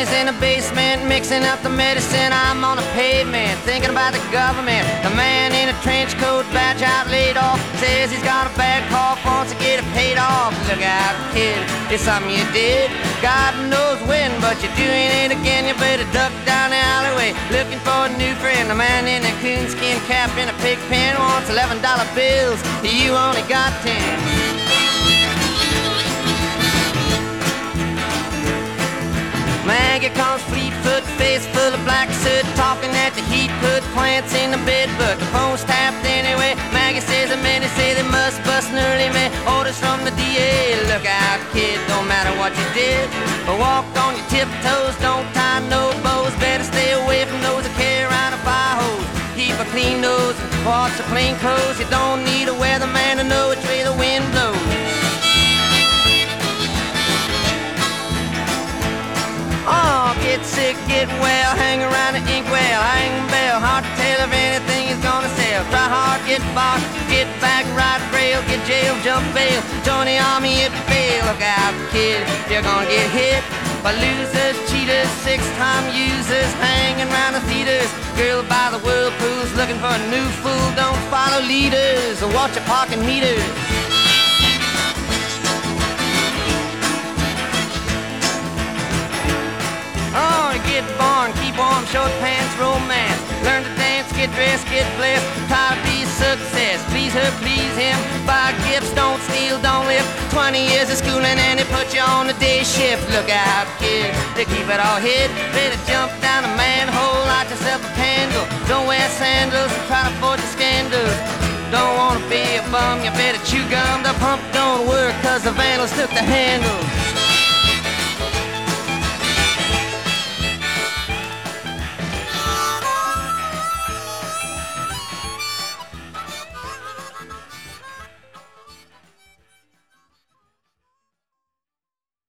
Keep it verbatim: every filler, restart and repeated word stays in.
Johnny's in the basement mixing up the medicine. I'm on the pavement thinking about the government. The man in a trench coat, badge out, laid off, says he's got a bad cough, wants to get it paid off. Look out, kid, it's something you did. God knows when, but you're doing it again. You better duck down the alleyway looking for a new friend. The man in a coonskin cap and a pig pen wants eleven dollar bills. You only got ten. Maggie comes fleet-foot, face full of black soot, talking at the heat, put plants in the bed, but the phone's tapped anyway. Maggie says the men say they must bust an early man. Orders from the D A, look out kid, don't matter what you did, but walk on your tiptoes, don't tie no bows. Better stay away from those that carry around a fire hose. Keep a clean nose, wash your plain clothes. You don't need a weatherman to know which way the wind blows. Oh, get sick, get well, hang around the inkwell, hang bell, hard to tell if anything is gonna sell. Try hard, get bought, get back, ride rail, get jail, jump bail, join the army if you fail. Look out, kid, you're gonna get hit by losers, cheaters, six-time users, hanging around the theaters. Girl by the whirlpools, looking for a new fool. Don't follow leaders or watch your parking meters. Oh, get born, keep warm, short pants, romance. Learn to dance, get dressed, get blessed. Try to be success, please her, please him. Buy gifts, don't steal, don't live. Twenty years of schooling and they put you on the day shift. Look out, kid, they keep it all hid. Better jump down a manhole, light yourself a candle. Don't wear sandals, try to avoid the scandals. Don't wanna be a bum, you better chew gum. The pump don't work cause the vandals took the handle.